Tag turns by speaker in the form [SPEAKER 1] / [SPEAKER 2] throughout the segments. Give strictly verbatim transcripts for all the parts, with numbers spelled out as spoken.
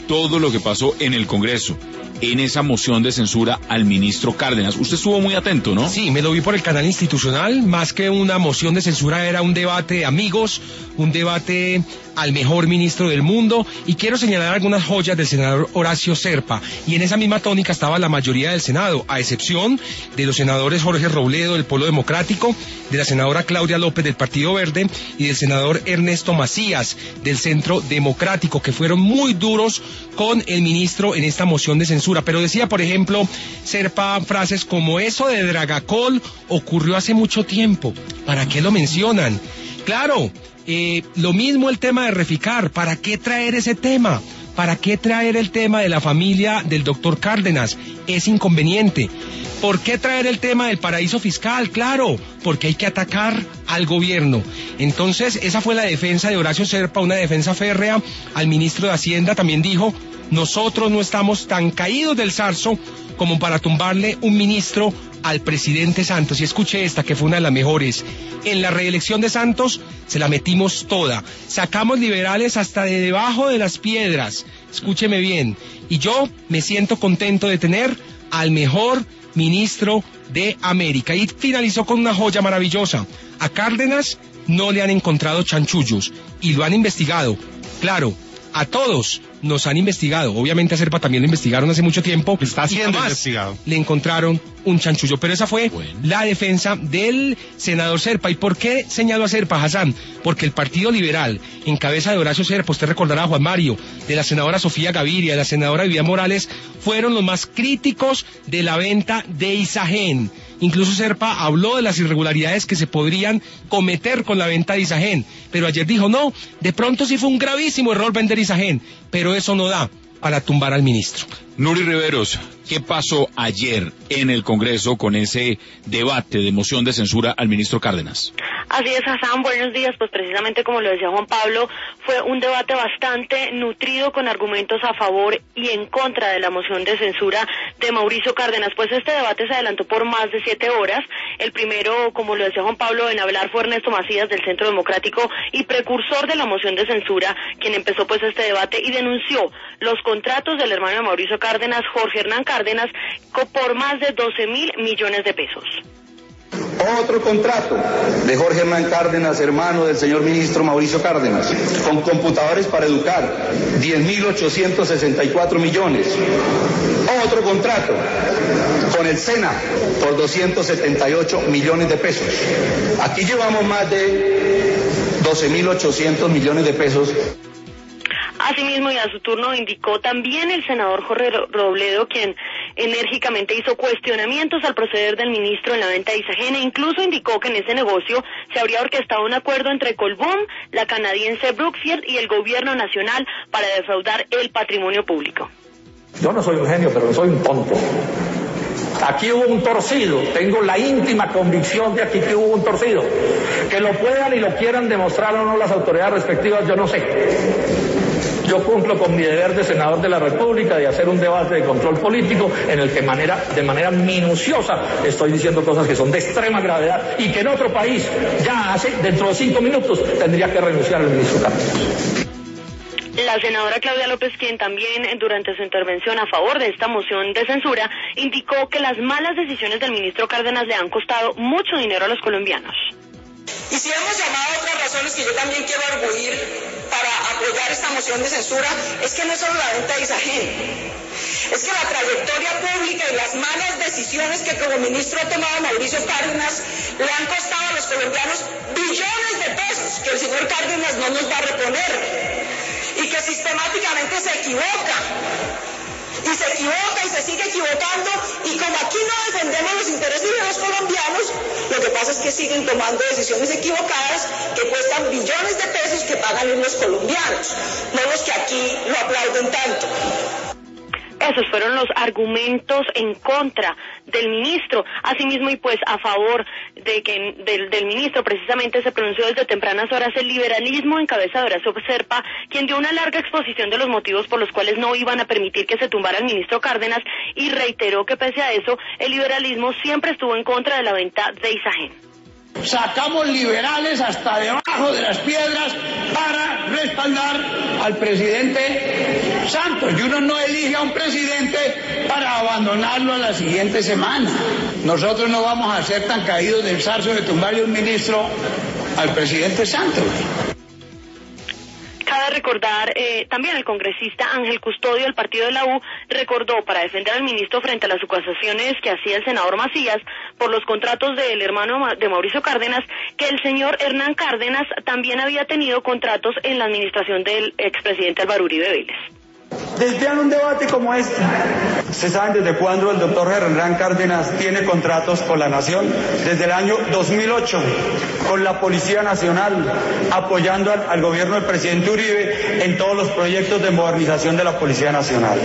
[SPEAKER 1] todo lo que pasó en el Congreso, en esa moción de censura al ministro Cárdenas. Usted estuvo muy atento, ¿no?
[SPEAKER 2] Sí, me lo vi por el canal institucional. Más que una moción de censura, era un debate de amigos, un debate al mejor ministro del mundo, y quiero señalar algunas joyas del senador Horacio Serpa, y en esa misma tónica estaba la mayoría del Senado, a excepción de los senadores Jorge Robledo del Polo Democrático, de la senadora Claudia López del Partido Verde y del senador Ernesto Macías del Centro Democrático, que fueron muy duros con el ministro en esta moción de censura. Pero decía, por ejemplo, Serpa frases como: eso de Dragacol ocurrió hace mucho tiempo, ¿para qué lo mencionan? Claro, eh, lo mismo el tema de Reficar, ¿para qué traer ese tema? ¿Para qué traer el tema de la familia del doctor Cárdenas? Es inconveniente. ¿Por qué traer el tema del paraíso fiscal? Claro, porque hay que atacar al gobierno. Entonces, esa fue la defensa de Horacio Serpa, una defensa férrea al ministro de Hacienda. También dijo: nosotros no estamos tan caídos del zarzo como para tumbarle un ministro al presidente Santos. Y escuche esta, que fue una de las mejores: en la reelección de Santos se la metimos toda, sacamos liberales hasta de debajo de las piedras, escúcheme bien, y yo me siento contento de tener al mejor ministro de América. Y finalizó con una joya maravillosa: a Cárdenas no le han encontrado chanchullos y lo han investigado. Claro, a todos nos han investigado, obviamente a Serpa también lo investigaron hace mucho tiempo,
[SPEAKER 3] está siendo investigado,
[SPEAKER 2] le encontraron un chanchullo. Pero esa fue
[SPEAKER 1] bueno.
[SPEAKER 2] la defensa del senador Serpa. ¿Y por qué señaló a Serpa, Hassan? Porque el Partido Liberal, en cabeza de Horacio Serpa, usted recordará a Juan Mario, de la senadora Sofía Gaviria, de la senadora Vivian Morales, fueron los más críticos de la venta de Isagen. Incluso Serpa habló de las irregularidades que se podrían cometer con la venta de Isagen, pero ayer dijo: no, de pronto sí fue un gravísimo error vender Isagen, pero eso no da para tumbar al ministro.
[SPEAKER 1] Nuri Riveros, ¿qué pasó ayer en el Congreso con ese debate de moción de censura al ministro Cárdenas?
[SPEAKER 4] Así es, Hassan, buenos días. Pues precisamente como lo decía Juan Pablo, fue un debate bastante nutrido con argumentos a favor y en contra de la moción de censura de Mauricio Cárdenas. Pues este debate se adelantó por más de siete horas. El primero, como lo decía Juan Pablo, en hablar fue Ernesto Macías del Centro Democrático y precursor de la moción de censura, quien empezó pues este debate y denunció los contratos del hermano de Mauricio Cárdenas, Jorge Hernán Cárdenas, por más de doce mil millones de pesos.
[SPEAKER 5] Otro contrato de Jorge Hernán Cárdenas, hermano del señor ministro Mauricio Cárdenas, con computadores para educar, diez mil ochocientos sesenta y cuatro millones. Otro contrato con el SENA por doscientos setenta y ocho millones de pesos. Aquí llevamos más de doce mil ochocientos millones de pesos.
[SPEAKER 4] Asimismo, y a su turno indicó también el senador Jorge Robledo, quien enérgicamente hizo cuestionamientos al proceder del ministro en la venta de Isagen, e incluso indicó que en ese negocio se habría orquestado un acuerdo entre Colbún, la canadiense Brookfield y el gobierno nacional para defraudar el patrimonio público.
[SPEAKER 6] Yo no soy un genio, pero no soy un tonto. Aquí hubo un torcido, tengo la íntima convicción de aquí que hubo un torcido. Que lo puedan y lo quieran demostrar o no las autoridades respectivas, yo no sé. Yo cumplo con mi deber de senador de la República de hacer un debate de control político en el que manera, de manera minuciosa estoy diciendo cosas que son de extrema gravedad y que en otro país ya hace, dentro de cinco minutos tendría que renunciar el ministro Cárdenas.
[SPEAKER 4] La senadora Claudia López, quien también durante su intervención a favor de esta moción de censura, indicó que las malas decisiones del ministro Cárdenas le han costado mucho dinero a los colombianos.
[SPEAKER 7] Y si hemos llamado a otras razones que yo también quiero arguir para apoyar esta moción de censura, es que no es solo la venta de Isagen, es que la trayectoria pública y las malas decisiones que como ministro ha tomado Mauricio Cárdenas le han costado a los colombianos billones de pesos que el señor Cárdenas no nos va a reponer y que sistemáticamente se equivoca. Y se equivoca y se sigue equivocando, y como aquí no defendemos los intereses de los colombianos, lo que pasa es que siguen tomando decisiones equivocadas que cuestan billones de pesos que pagan los colombianos, no los que aquí lo aplauden tanto.
[SPEAKER 4] Esos fueron los argumentos en contra del ministro. Asimismo, y pues a favor de que del, del ministro, precisamente se pronunció desde tempranas horas el liberalismo en cabeza de Horacio Serpa, quien dio una larga exposición de los motivos por los cuales no iban a permitir que se tumbara el ministro Cárdenas, y reiteró que pese a eso, el liberalismo siempre estuvo en contra de la venta de Isagen.
[SPEAKER 3] Sacamos liberales hasta debajo de las piedras para respaldar al presidente Santos. Y uno no elige a un presidente para abandonarlo a la siguiente semana. Nosotros no vamos a ser tan caídos del zarzo de tumbarle un ministro al presidente Santos.
[SPEAKER 4] Cabe recordar, eh, también el congresista Ángel Custodio del partido de la U recordó para defender al ministro frente a las acusaciones que hacía el senador Macías por los contratos del hermano de Mauricio Cárdenas, que el señor Hernán Cárdenas también había tenido contratos en la administración del expresidente Álvaro Uribe Vélez.
[SPEAKER 5] Desvían un debate como este. ¿Ustedes saben desde cuándo el doctor Hernán Cárdenas tiene contratos con la Nación? Desde el año dos mil ocho, con la Policía Nacional, apoyando al, al gobierno del presidente Uribe en todos los proyectos de modernización de la Policía Nacional.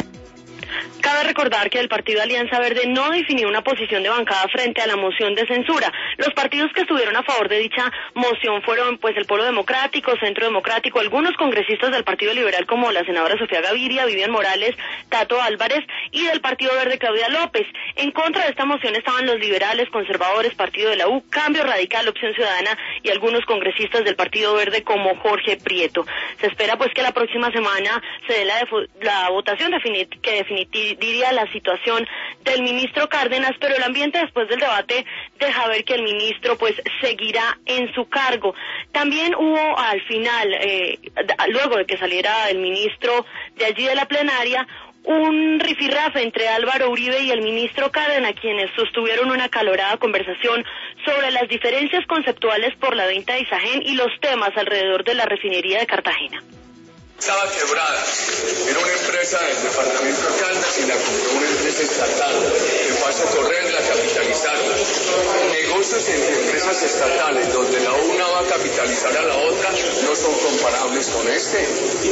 [SPEAKER 4] Cabe recordar que el partido Alianza Verde no definió una posición de bancada frente a la moción de censura. Los partidos que estuvieron a favor de dicha moción fueron pues el Polo Democrático, Centro Democrático, algunos congresistas del Partido Liberal como la senadora Sofía Gaviria, Vivian Morales, Tato Álvarez y del Partido Verde Claudia López. En contra de esta moción estaban los liberales, conservadores, Partido de la U, Cambio Radical, Opción Ciudadana y algunos congresistas del Partido Verde como Jorge Prieto. Se espera pues que la próxima semana se dé la, la votación definit que definitivamente diría la situación del ministro Cárdenas, pero el ambiente después del debate deja ver que el ministro pues seguirá en su cargo. También hubo al final, eh, luego de que saliera el ministro de allí de la plenaria, un rifirrafe entre Álvaro Uribe y el ministro Cárdenas, quienes sostuvieron una acalorada conversación sobre las diferencias conceptuales por la venta de Isagen y los temas alrededor de la refinería de Cartagena.
[SPEAKER 8] Estaba quebrada, era una empresa del departamento de Caldas y la compró una empresa estatal, que pasó a correr la capitalizaron. Negocios entre empresas estatales, donde la una va a capitalizar a la otra, no son comparables con este.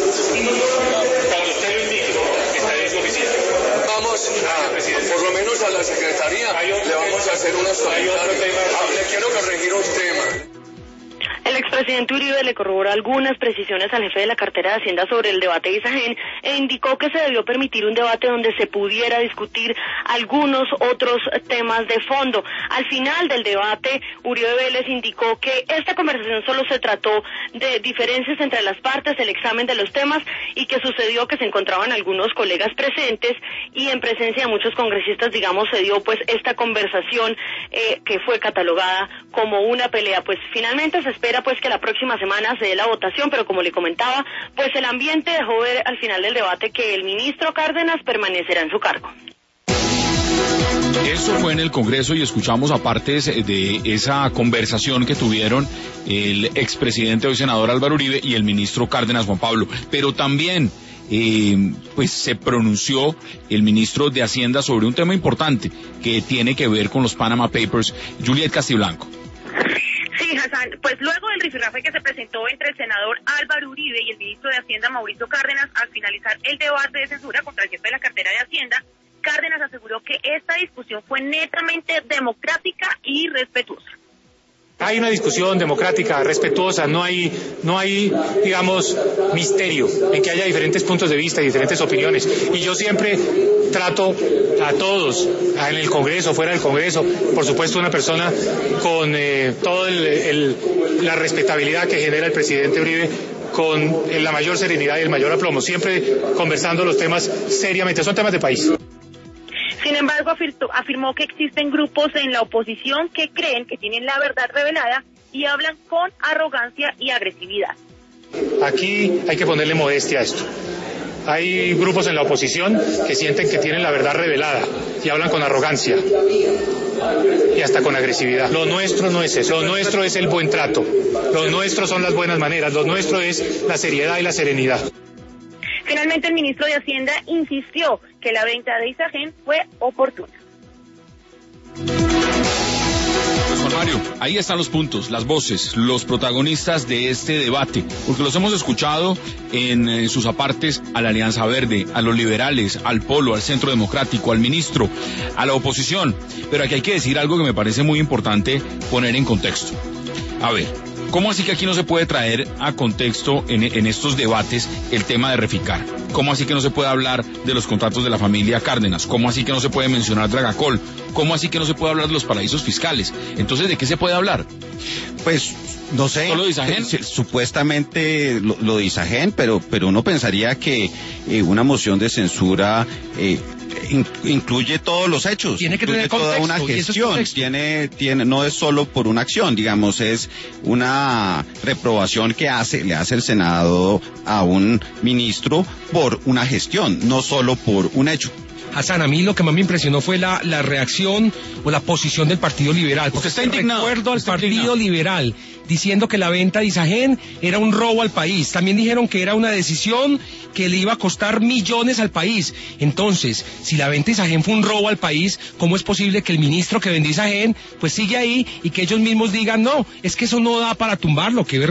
[SPEAKER 9] Cuando usted lo indique, está en su oficina.
[SPEAKER 8] Vamos a, por lo menos a la secretaría, le vamos a hacer unos comentarios. Le quiero corregir un tema.
[SPEAKER 4] El expresidente Uribe le corroboró algunas precisiones al jefe de la cartera de Hacienda sobre el debate de Isagen e indicó que se debió permitir un debate donde se pudiera discutir algunos otros temas de fondo. Al final del debate, Uribe Vélez indicó que esta conversación solo se trató de diferencias entre las partes, el examen de los temas y que sucedió que se encontraban algunos colegas presentes y en presencia de muchos congresistas, digamos, se dio pues esta conversación eh, que fue catalogada como una pelea. Pues finalmente se espera pues que la próxima semana se dé la votación, pero como le comentaba, pues el ambiente dejó ver al final del debate que el ministro Cárdenas permanecerá en su cargo.
[SPEAKER 1] Eso fue en el Congreso y escuchamos aparte de esa conversación que tuvieron el expresidente hoy senador Álvaro Uribe y el ministro Cárdenas Juan Pablo, pero también eh, pues se pronunció el ministro de Hacienda sobre un tema importante que tiene que ver con los Panama Papers, Juliet Castiblanco.
[SPEAKER 10] Sí, Hassan, pues luego del rifirrafe que se presentó entre el senador Álvaro Uribe y el ministro de Hacienda Mauricio Cárdenas al finalizar el debate de censura contra el jefe de la cartera de Hacienda, Cárdenas aseguró que esta discusión fue netamente democrática y respetuosa.
[SPEAKER 2] Hay una discusión democrática, respetuosa, no hay, no hay, digamos, misterio en que haya diferentes puntos de vista y diferentes opiniones. Y yo siempre trato a todos, en el Congreso, fuera del Congreso, por supuesto una persona con eh, toda la respetabilidad que genera el presidente Uribe, con la mayor serenidad y el mayor aplomo, siempre conversando los temas seriamente, son temas de país.
[SPEAKER 10] Sin embargo, afirmó que existen grupos en la oposición que creen que tienen la verdad revelada y hablan con arrogancia y agresividad.
[SPEAKER 2] Aquí hay que ponerle modestia a esto. Hay grupos en la oposición que sienten que tienen la verdad revelada y hablan con arrogancia y hasta con agresividad. Lo nuestro no es eso, lo nuestro es el buen trato, lo nuestro son las buenas maneras, lo nuestro es la seriedad y la serenidad.
[SPEAKER 10] Finalmente, el ministro de Hacienda insistió que la venta de Isagen fue oportuna.
[SPEAKER 1] Pues Juan Mario, ahí están los puntos, las voces, los protagonistas de este debate, porque los hemos escuchado en, en sus apartes a la Alianza Verde, a los liberales, al Polo, al Centro Democrático, al ministro, a la oposición, pero aquí hay que decir algo que me parece muy importante poner en contexto. A ver, ¿cómo así que aquí no se puede traer a contexto en, en estos debates el tema de Reficar? ¿Cómo así que no se puede hablar de los contratos de la familia Cárdenas? ¿Cómo así que no se puede mencionar Dragacol? ¿Cómo así que no se puede hablar de los paraísos fiscales? Entonces, ¿de qué se puede hablar?
[SPEAKER 11] Pues, no sé.
[SPEAKER 1] ¿Solo de Isagen?
[SPEAKER 11] Eh, supuestamente lo, lo de Isagen, pero, pero uno pensaría que eh, una moción de censura eh, in, incluye todos los hechos.
[SPEAKER 2] Tiene que
[SPEAKER 11] incluye
[SPEAKER 2] tener
[SPEAKER 11] toda
[SPEAKER 2] contexto,
[SPEAKER 11] una
[SPEAKER 2] y eso es
[SPEAKER 11] gestión.
[SPEAKER 2] contexto.
[SPEAKER 11] Tiene, tiene, no es solo por una acción, digamos, es una reprobación que hace, le hace el Senado a un ministro por una gestión, no solo por un hecho.
[SPEAKER 2] Hassan, a mí lo que más me impresionó fue la, la reacción o la posición del Partido Liberal.
[SPEAKER 1] Usted está indignado.
[SPEAKER 2] Recuerdo al
[SPEAKER 1] Está
[SPEAKER 2] Partido
[SPEAKER 1] indignado.
[SPEAKER 2] Liberal diciendo que la venta de Isagen era un robo al país. También dijeron que era una decisión que le iba a costar millones al país. Entonces, si la venta de Isagen fue un robo al país, ¿cómo es posible que el ministro que vendió Isagen pues sigue ahí y que ellos mismos digan, no, es que eso no da para tumbarlo? Qué vergüenza.